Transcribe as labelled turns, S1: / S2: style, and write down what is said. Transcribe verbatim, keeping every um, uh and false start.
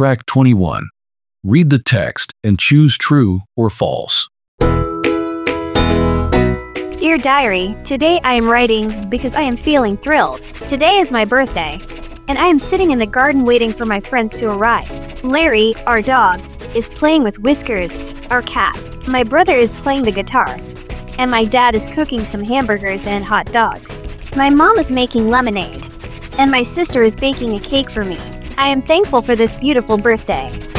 S1: Track twenty-one. Read the text and choose true or false.
S2: Dear Diary, today I am writing because I am feeling thrilled. Today is my birthday, and I am sitting in the garden waiting for my friends to arrive. Larry, our dog, is playing with Whiskers, our cat. My brother is playing the guitar, and my dad is cooking some hamburgers and hot dogs. My mom is making lemonade, and my sister is baking a cake for me. I am thankful for this beautiful birthday.